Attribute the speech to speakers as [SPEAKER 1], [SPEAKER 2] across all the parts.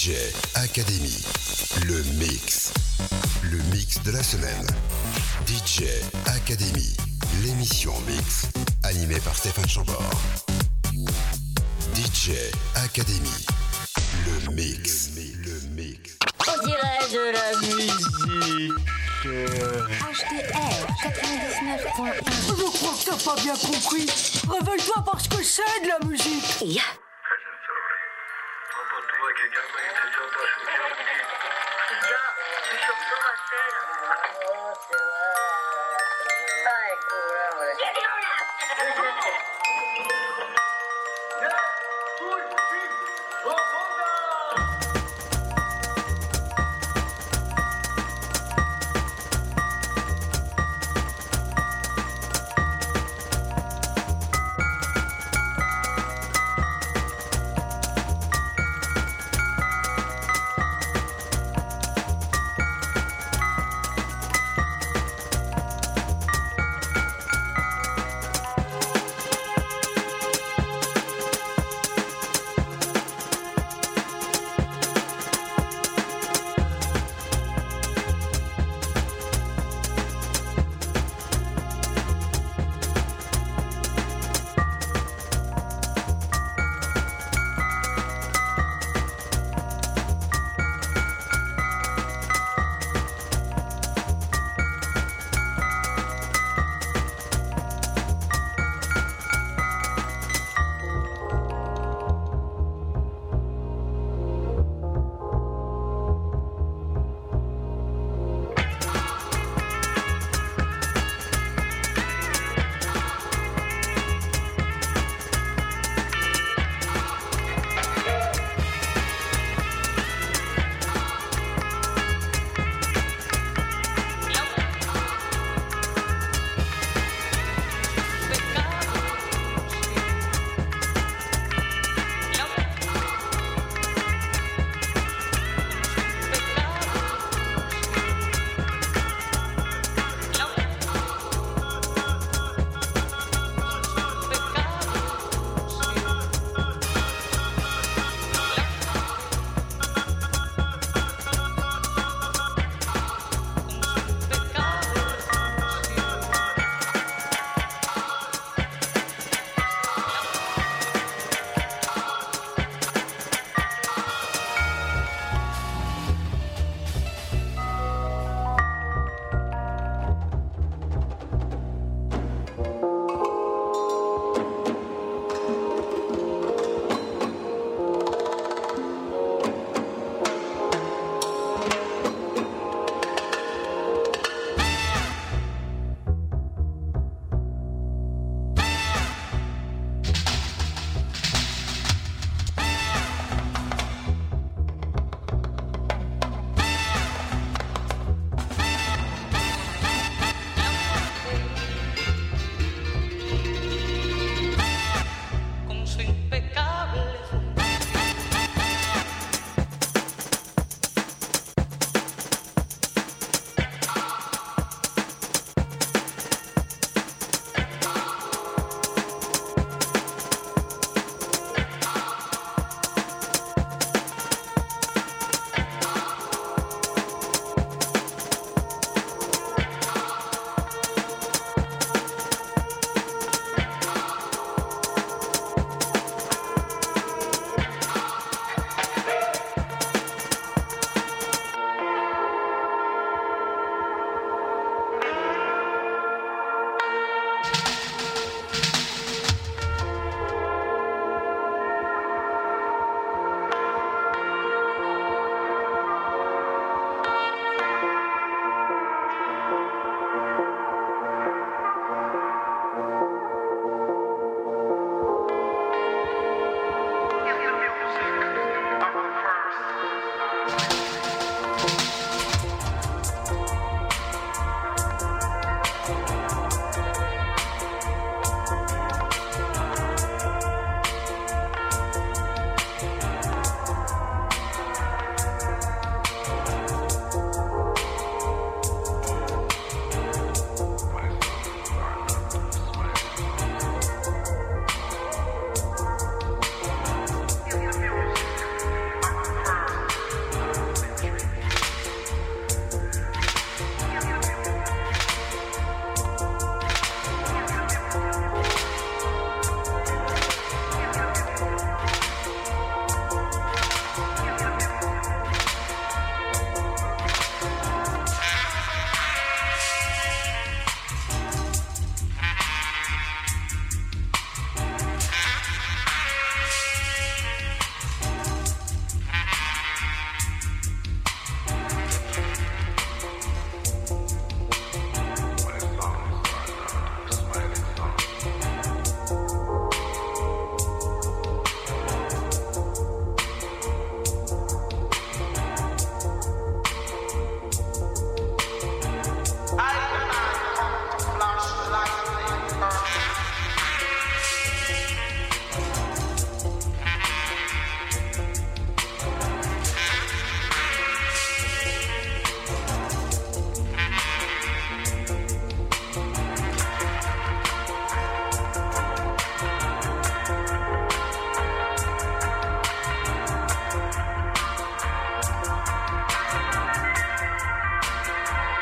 [SPEAKER 1] DJ Academy, le mix. Le mix de la semaine. DJ Academy, l'émission mix, animée par Stéphane Chambord. DJ Academy, le mix. Le mix.
[SPEAKER 2] On dirait de la musique.
[SPEAKER 3] HDR 99.1.
[SPEAKER 4] Je crois que t'as pas bien compris. Révèle-toi parce que c'est de la musique.
[SPEAKER 2] Yeah.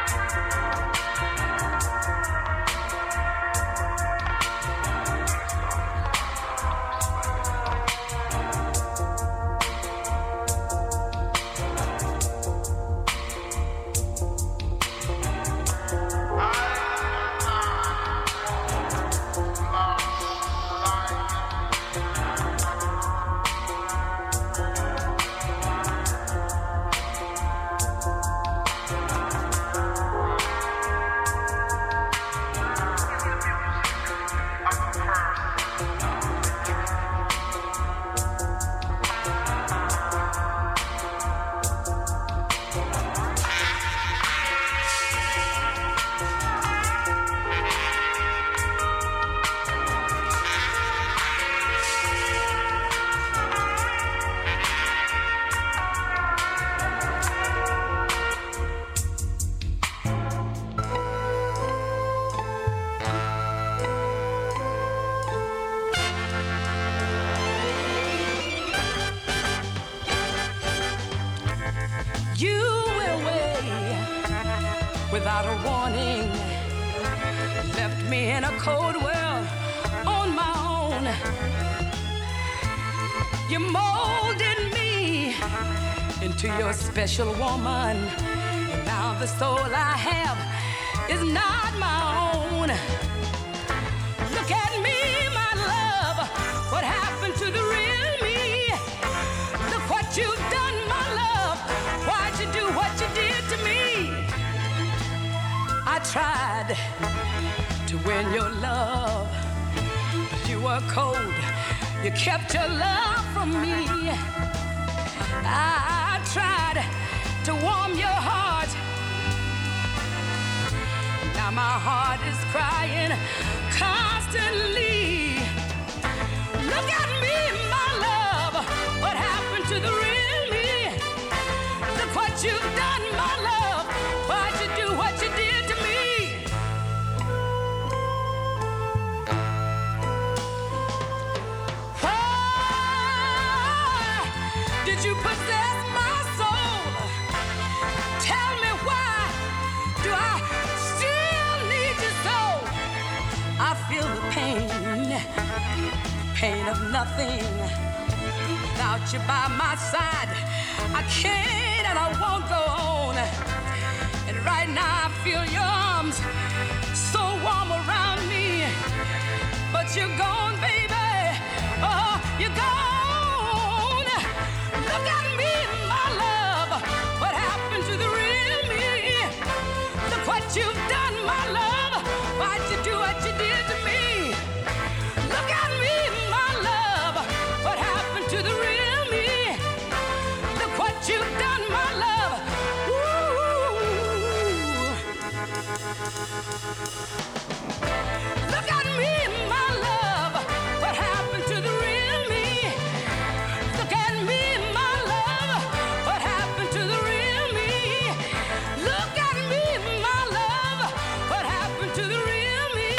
[SPEAKER 4] without a warning, left me in a cold world on my own. You molded me into your special woman, and now the soul I have is not my own. Look at me, my love, what happened to the real me? Look what you've done, my love, why'd you do what you did to me? I tried to win your love, but you were cold, you kept your love from me. I tried to warm your heart, now my heart is crying constantly. Look at me, my love, what happened to the real me? Look what you've done, my love, why'd you do what you did to me? Why did you possess my soul? Tell me, why do I still need you so? I feel the pain of nothing. Without you by my side, I can't and I won't go on. And right now I feel your arms so warm around me. But you're gone, baby. Oh, you're gone. Look at me, my love. What happened to the real me? Look what you've done, my love. Why'd you do what you did to me? Look at me, my love. What happened to the real me? Look what you've done, my love. Ooh. Look at me, my love. What happened to the real me? Look at me, my love. What happened to the real me? Look at me, my love. What happened to the real me?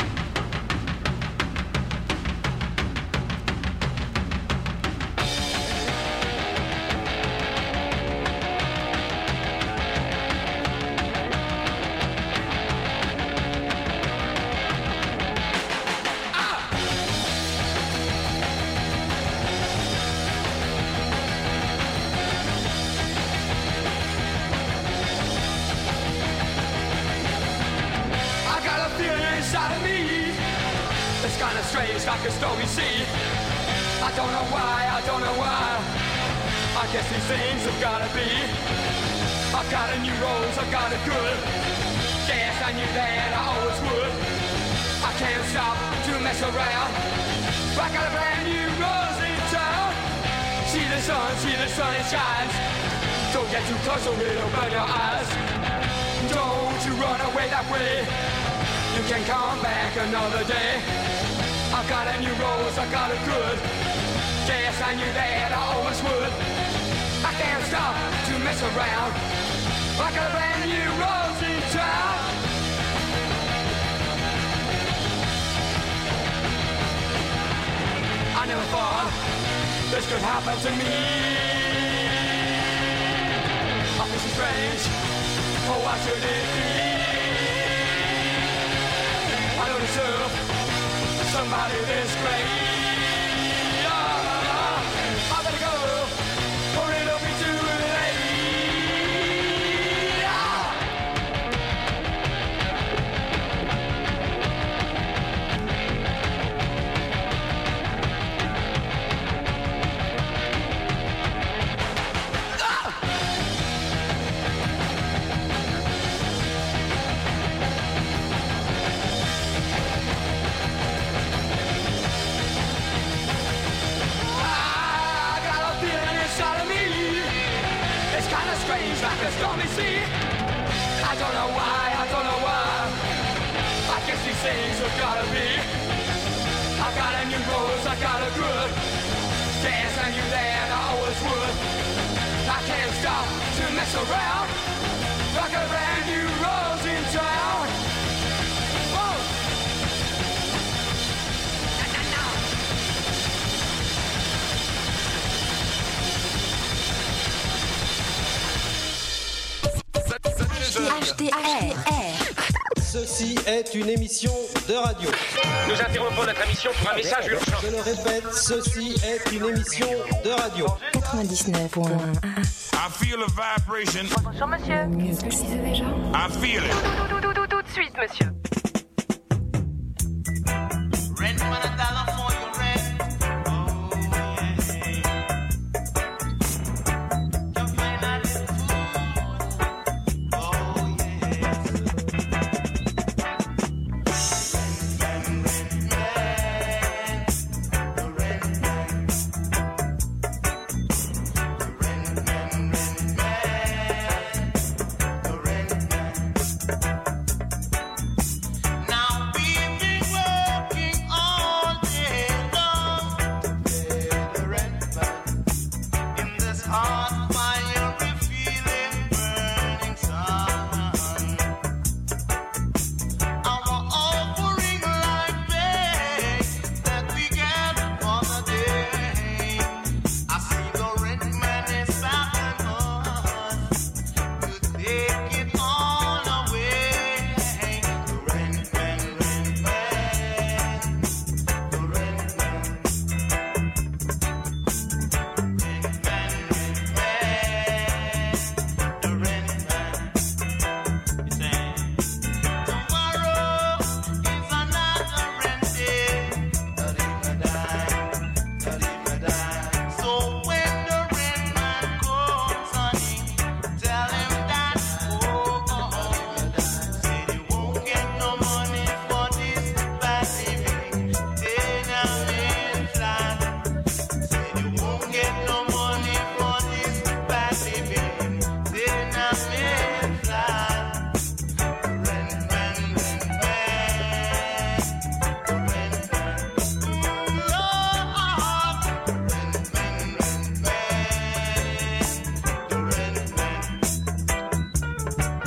[SPEAKER 3] I got a feeling inside of me. It's kind of strange, like a stormy sea. I don't know why, I don't know why. I guess these things have gotta be. I got a new rose, I got it good. Guess I knew that I always would. I can't stop to mess around. I got a brand new rose in town. See the sun it shines. Don't get too close or it'll burn your eyes. Don't you run away that way. You can come back another day. I got a new rose, I got it good. Guess I knew that I always would. I can't stop to mess around. I got a brand new rose in town. I never thought this could happen to me. I feel so strange, Oh, why should it be? I don't deserve somebody this great. I better go, or it'll be too late. Like a stormy sea. I don't know why. I guess these things have gotta be. I got a new rose, I got a good dance, I knew that I always would. I can't stop to mess around. Like a brand new rose in town. Whoa.
[SPEAKER 5] Ceci est une émission de radio.
[SPEAKER 6] Nous interrompons notre émission pour un message urgent.
[SPEAKER 5] Je le répète, ceci est une émission de radio.
[SPEAKER 7] 99.1.
[SPEAKER 8] I feel a vibration.
[SPEAKER 7] Bonjour monsieur. Qu'est-ce que c'est déjà?
[SPEAKER 8] I feel it.
[SPEAKER 7] Tout de suite monsieur.
[SPEAKER 9] Rent $1 for your rent. Oh yeah. You're finally food. Oh yeah. Now we've been working all day long to pay the rent man. In this hot fire we feeling burning sun. Our offering like pay that we get for the day. I see the rent man is back on us to take it all away. The rent man, the rent man, the rent man, the rent man. He's saying, tomorrow is another rent day. Da-dee-da-da, so when the rent man comes, honey, tell him that, said he won't get no money for this bad living. Then I'm in flat. Said he won't get no money for this bad living. Then I'm in flat. Rent man, the rent man, Lord, rent man, the rent man.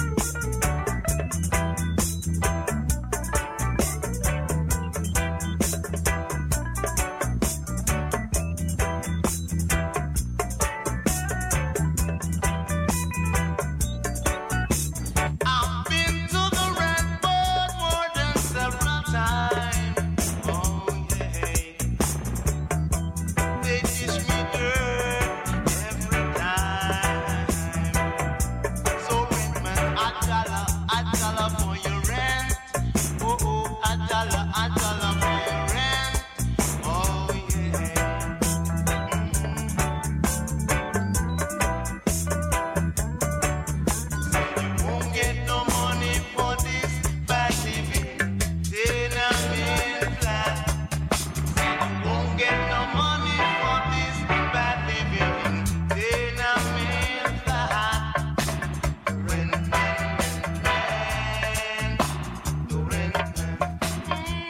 [SPEAKER 9] I've been to the rent board more than several times. Oh yeah, they teach me dirt every time. So rent man, a dollar for your rent. Oh, a dollar for your rent. Oh yeah. You won't get no money for this bad living. Then I'm in flat. You won't get no money for this bad living. Then I'm in flat. Rent man, the rent man.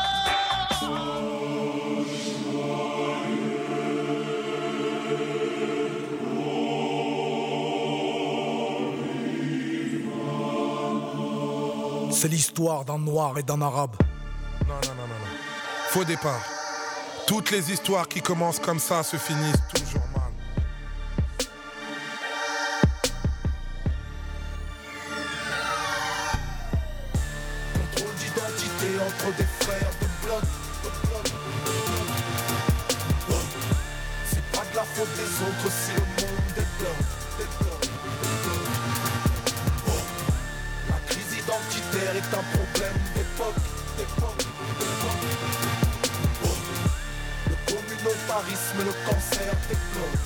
[SPEAKER 10] C'est l'histoire d'un noir et d'un arabe.
[SPEAKER 11] Non. Faux départ. Toutes les histoires qui commencent comme ça se finissent toujours mal.
[SPEAKER 10] entre des frères de blood. C'est pas de la faute des autres si le monde développe. La crise identitaire est un problème d'époque. Le communautarisme et le cancer développent.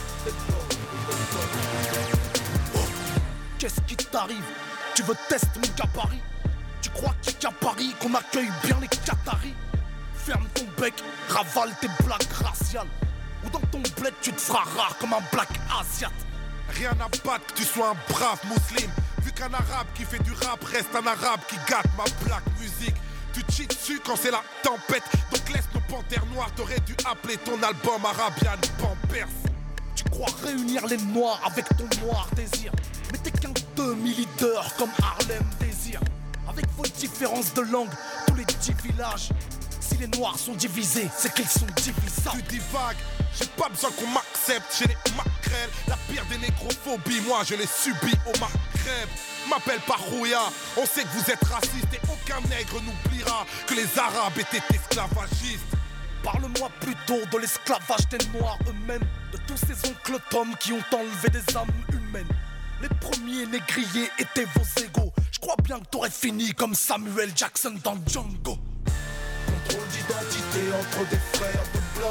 [SPEAKER 10] Qu'est-ce qui t'arrive? Tu veux tester mon gabarit? Tu crois qu'à Paris qu'on accueille bien les Qataris? Ferme ton bec, ravale tes blagues raciales. Ou dans ton bled tu te feras rare comme un black asiate.
[SPEAKER 11] Rien à battre que tu sois un brave musulman. Vu qu'un arabe qui fait du rap reste un arabe qui gâte ma black musique. Tu te chies dessus quand c'est la tempête. Donc laisse nos panthères noires. T'aurais dû appeler ton album Arabian Pampers.
[SPEAKER 10] Tu crois réunir les noirs avec ton noir désir. Mais t'es qu'un demi-leader comme Harlem Désir. Avec vos différences de langue, tous les 10 villages. Si les noirs sont divisés, c'est qu'ils sont divisables.
[SPEAKER 11] Tu divagues, j'ai pas besoin qu'on m'accepte. J'ai les maquerelles, la pire des nécrophobies. Moi je l'ai subi au Maghreb. M'appelle pas Rouya, on sait que vous êtes raciste. Et aucun nègre n'oubliera que les arabes étaient esclavagistes.
[SPEAKER 10] Parle-moi plutôt de l'esclavage des noirs eux-mêmes. De tous ces oncles Tom qui ont enlevé des âmes humaines. Les premiers négriers étaient vos égaux. Je crois bien que t'aurais fini comme Samuel Jackson dans Django. Contrôle d'identité entre des frères de blood.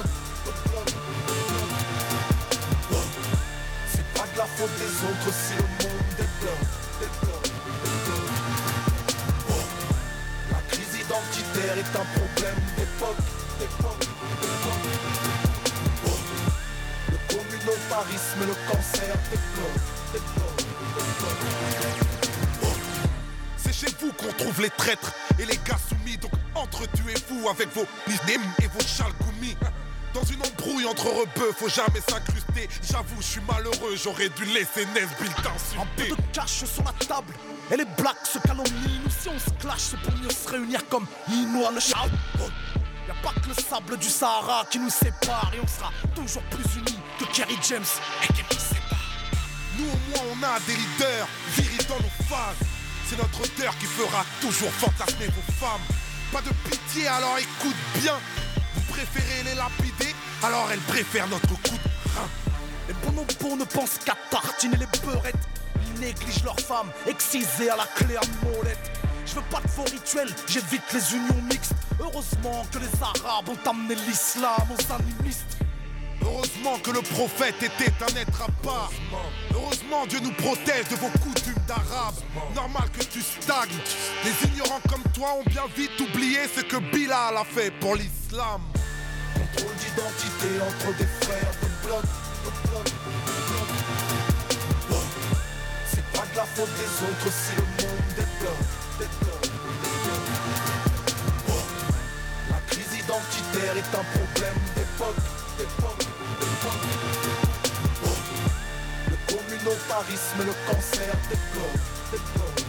[SPEAKER 10] C'est pas de la faute des autres si le monde développe. La crise identitaire est un problème d'époque. Le communautarisme et le cancer développent.
[SPEAKER 11] C'est chez vous qu'on trouve les traîtres et les gars soumis. Donc entretuez-vous avec vos ninim et vos chalgoumis. Dans une embrouille entre rebeux, faut jamais s'incruster. J'avoue, je suis malheureux, j'aurais dû laisser Nesbill t'insulter.
[SPEAKER 10] Un peu de cash sur la table et les blacks se calomnient. Nous si on se clash, c'est pour mieux se réunir comme Inouï le chat. Y'a pas que le sable du Sahara qui nous sépare. Et on sera toujours plus unis que Kerry James et Kevin Sépar.
[SPEAKER 11] Nous au moins on a des leaders virils dans nos phases. C'est notre odeur qui fera toujours fantasmer vos femmes. Pas de pitié, alors écoute bien. Vous préférez les lapider, alors elles préfèrent notre coup de rein.
[SPEAKER 10] Les bonobos ne pensent qu'à tartiner les beurrettes. Ils négligent leurs femmes, excisées à la clé à molette. Je veux pas de faux rituels, j'évite les unions mixtes. Heureusement que les Arabes ont amené l'islam aux animistes.
[SPEAKER 11] Heureusement que le prophète était un être à part. Heureusement Dieu nous protège de vos coutumes d'arabes. Normal que tu stagnes. Les ignorants comme toi ont bien vite oublié ce que Bilal a fait pour l'islam.
[SPEAKER 10] Contrôle d'identité entre des frères de blood. C'est pas de la faute des autres si le monde développe. La crise identitaire est un problème d'époque. Le communautarisme et le cancer développent.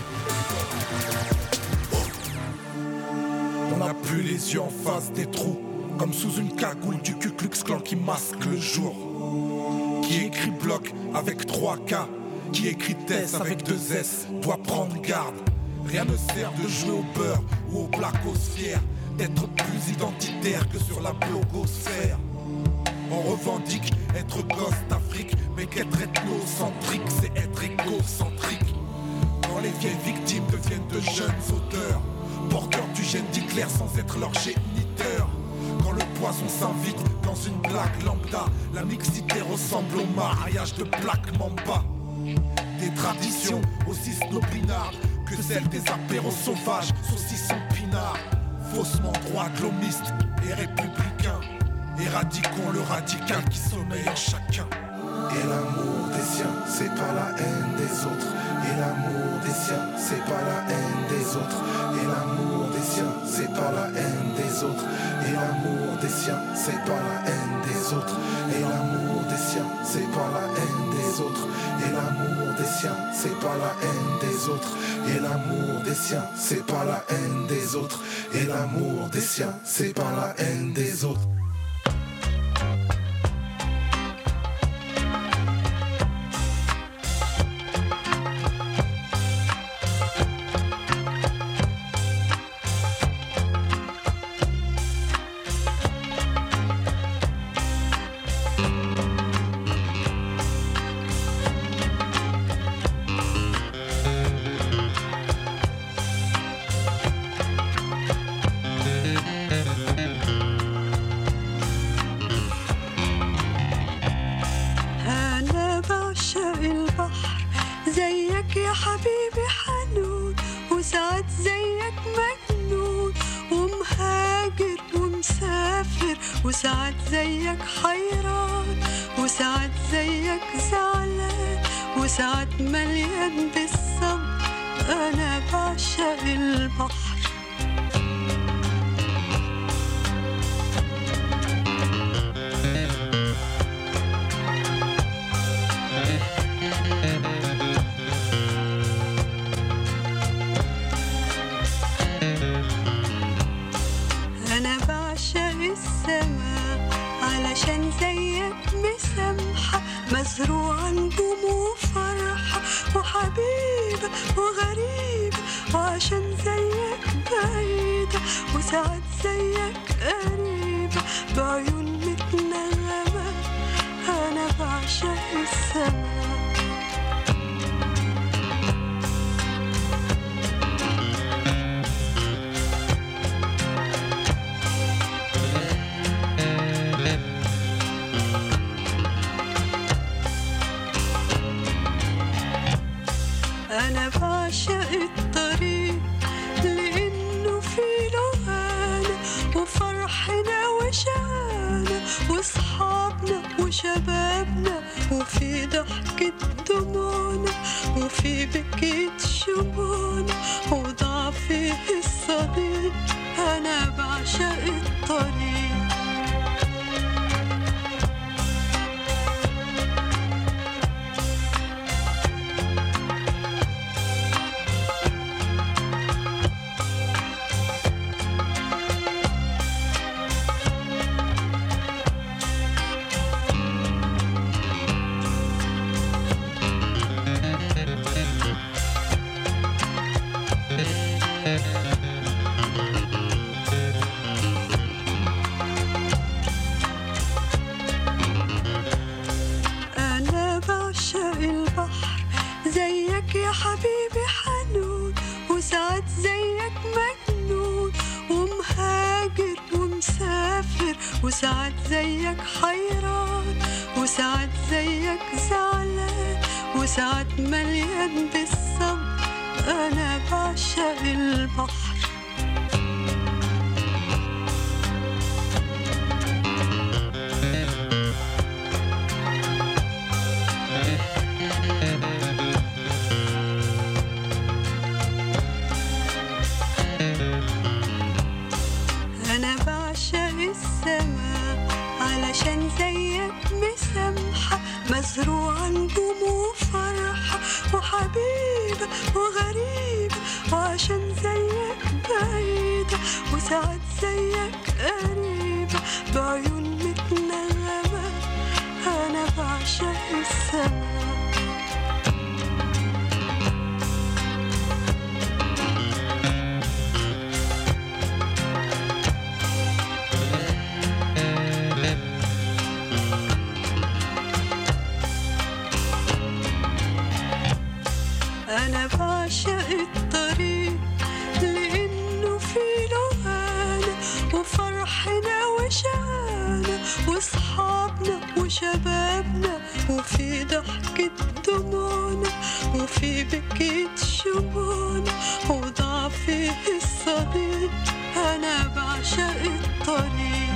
[SPEAKER 10] On n'a plus les yeux en face des trous, comme sous une cagoule du Ku Klux Klan qui masque le jour. Qui écrit bloc avec 3 K, qui écrit Tess avec 2 S, doit prendre garde. Rien ne sert de jouer au beurre ou au blacosphère, d'être plus identitaire que sur la blogosphère. On revendique être gosse d'Afrique, mais qu'être ethnocentrique, c'est être égocentrique. Quand les vieilles victimes deviennent de jeunes auteurs, porteurs du gène d'Hitler sans être leur géniteur. Quand le poisson s'invite dans une blague lambda, la mixité ressemble au mariage de Black Mamba. Des traditions aussi snobinardes que celles des apéros sauvages, saucissons pinards. Faussement droit glomiste et républicain, éradiquons le radical qui sommeille en chacun.
[SPEAKER 12] Et l'amour des siens, c'est pas la haine des autres. Et l'amour des siens, c'est pas la haine des autres. Et l'amour des siens, c'est pas la haine des autres. Et l'amour des siens, c'est pas la haine des autres. Et l'amour des siens, c'est pas la haine des autres. Et l'amour des siens, c'est pas la haine des autres. Et l'amour des siens, c'est pas la haine des autres. Et l'amour des siens, c'est pas la haine des autres.
[SPEAKER 13] زيك مجنون ومهاجر ومسافر وساعات زيك حيران وساعات زيك زعلان وساعات مليان بالصبر. أنا بعشق البحر. أنا بعشق السماء علشان زيك مسامحة مزروعة نجوم وفرحة وحبيبة وغريبة وعشان زيك بعيدة وساعات زيك قريبة بعيون متنغمة. أنا بعشق السماء. أنا بعشق الطريق لأنه فيه لغانا وفرحنا وشقانا وصحابنا وشبابنا وفي ضحكة دموعنا وفي بكية شموعنا وضعفي الصديق. أنا بعشق الطريق. أنا بعشق البحر زيك يا حبيبي حنون وساعات زيك مجنون ومهاجر ومسافر وساعات زيك حيران وساعات زيك زعلان وساعات مليان بالصبر. أنا بعشق البحر. أنا بعشق السماء علشان زيك مسامحة مزروعة نجوم وفرحة وحبيبة وغريبة وعشان زيك بعيدة وساعات زيك قريبة بعيون متنغمة. أنا بعشق السماء. أنا بعشق الطريق لأنه فيه لغانا وفرحنا وشقانا وصحابنا وشبابنا وفي ضحكة دموعنا وفي بكية شموعنا وضعفي الصديق. أنا بعشق الطريق.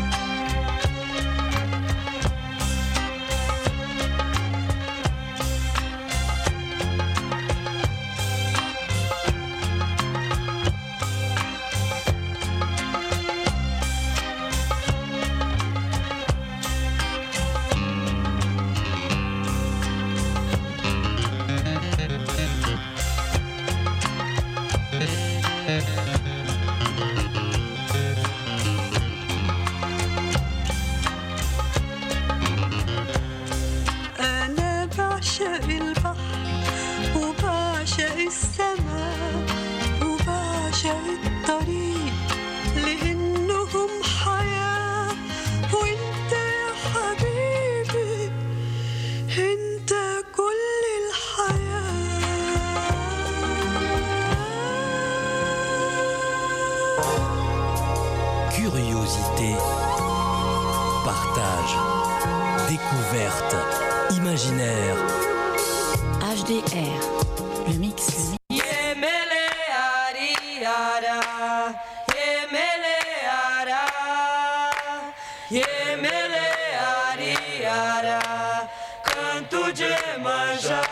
[SPEAKER 13] أنا بعشق البحر وبعشق السماء وبعشق الطريق لأنهم حياة. وانت يا حبيبي انت كل الحياة.
[SPEAKER 14] Curiosité, partage, découverte, imaginaire.
[SPEAKER 15] HDR, le mix.
[SPEAKER 16] Yeah, mele, aria.
[SPEAKER 15] ara, yemele ara, yemele ari ara, canto de manjar.